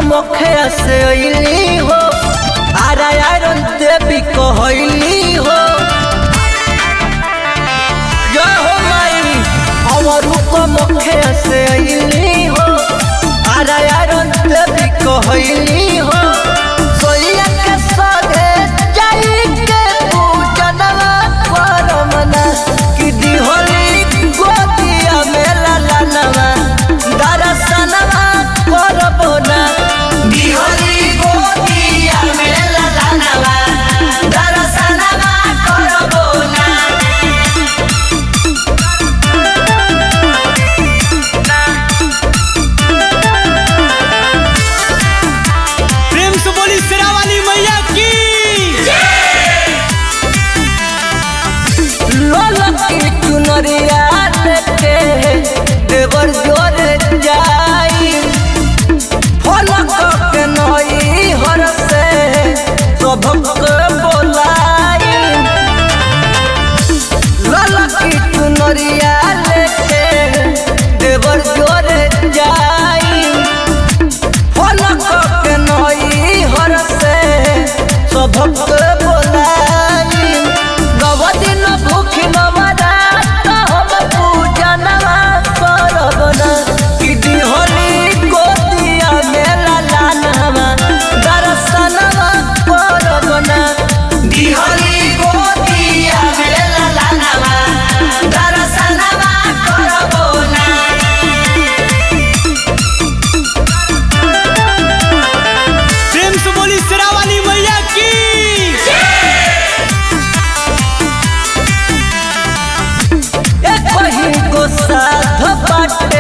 मुखे से अइली हो आरायरन देवी कहली हो जो हो माई हमरू को मुखे से अइली हो आरायरन देवी कहली हो सोइया के सगे जाई के पूजनवा करमना कि दिहोली गोदिया में लालनवा दर्शनवा करबो ना दिहोली गोदिया में लालनवा दर्शनवा करबो ना प्रेम से बोली शेरा वाली मैया की लोलकी चुनरिया लेके देवर जोर जाई फलक के नई हर से सबक बोलाई लोलकी चुनरिया लेके देवर जोर जाई फलक के नई हर से सबक बोलाई नव दिन भूखी नवरात हम पूजनवा करब ना कि दिहोली गोदिया में लालनवा दर्शनवा करब ना दिहोली गोदिया में लालनवा दर्शनवा करब ना प्रेम से बोली शेरा वाली मैया की एक ही को साथ बाटे